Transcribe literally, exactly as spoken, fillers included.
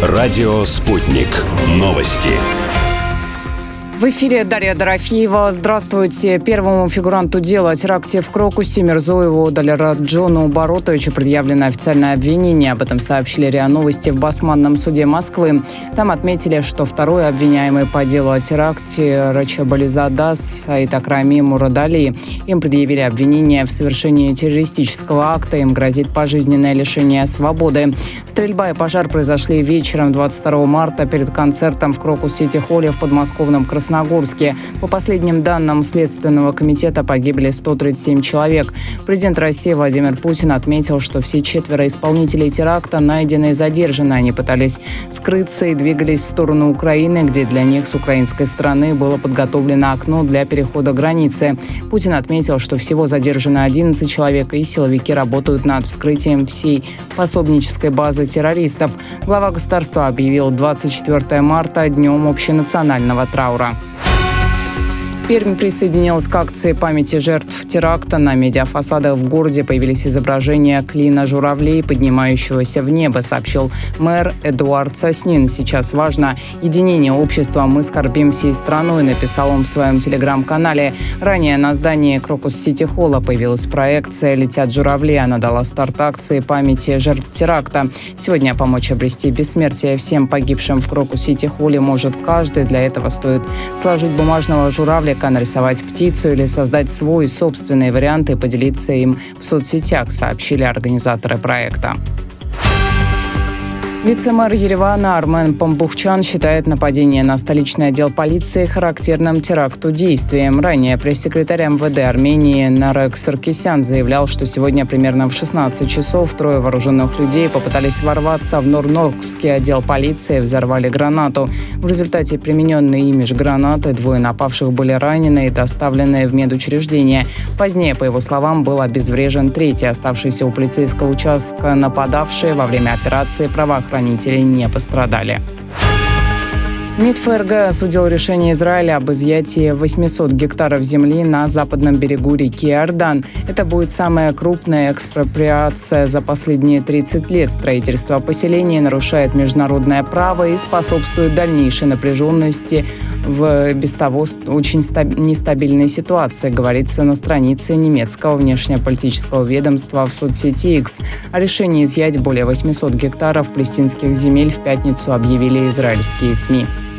Радио «Спутник». Новости. В эфире Дарья Дорофеева. Здравствуйте. Первому фигуранту дела о теракте в Крокусе Мирзоеву Далераджону Баротовичу предъявлено официальное обвинение. Об этом сообщили РИА Новости в Басманном суде Москвы. Там отметили, что второй обвиняемый по делу о теракте Рачабализада Саид Акрами Мурадали. Им предъявили обвинение в совершении террористического акта. Им грозит пожизненное лишение свободы. Стрельба и пожар произошли вечером двадцать второго марта перед концертом в Крокус-Сити-холле в подмосковном Краснодаре. Красногорске. По последним данным Следственного комитета погибли сто тридцать семь человек. Президент России Владимир Путин отметил, что все четверо исполнителей теракта найдены и задержаны. Они пытались скрыться и двигались в сторону Украины, где для них с украинской стороны было подготовлено окно для перехода границы. Путин отметил, что всего задержано одиннадцать человек, и силовики работают над вскрытием всей пособнической базы террористов. Глава государства объявил двадцать четвёртого марта днем общенационального траура. Пермь присоединилась к акции памяти жертв теракта. На медиафасадах в городе появились изображения клина журавлей, поднимающегося в небо, сообщил мэр Эдуард Соснин. Сейчас важно единение общества. Мы скорбим всей страной, написал он в своем телеграм-канале. Ранее на здании Крокус-Сити-холла появилась проекция «Летят журавли». Она дала старт акции памяти жертв теракта. Сегодня помочь обрести бессмертие всем погибшим в Крокус-Сити-холле может каждый. Для этого стоит сложить бумажного журавля, нарисовать птицу или создать свой собственный вариант и поделиться им в соцсетях, сообщили организаторы проекта. Вице-мэр Еревана Армен Памбухчан считает нападение на столичный отдел полиции характерным теракту действием. Ранее пресс-секретарь эм вэ дэ Армении Нарек Саркисян заявлял, что сегодня примерно в шестнадцать часов трое вооруженных людей попытались ворваться в Нор-Норкский отдел полиции и взорвали гранату. В результате примененной ими же гранаты двое напавших были ранены и доставлены в медучреждение. Позднее, по его словам, был обезврежен третий оставшийся у полицейского участка нападавший. Во время операции правоохранители не пострадали. МИД эф эр гэ осудил решение Израиля об изъятии восьмисот гектаров земли на западном берегу реки Иордан. Это будет самая крупная экспроприация за последние тридцать лет. Строительство поселений нарушает международное право и способствует дальнейшей напряженности в без того очень нестабильной ситуации, говорится на странице немецкого внешнеполитического ведомства в соцсети X. О решении изъять более восьмисот гектаров палестинских земель в пятницу объявили израильские СМИ.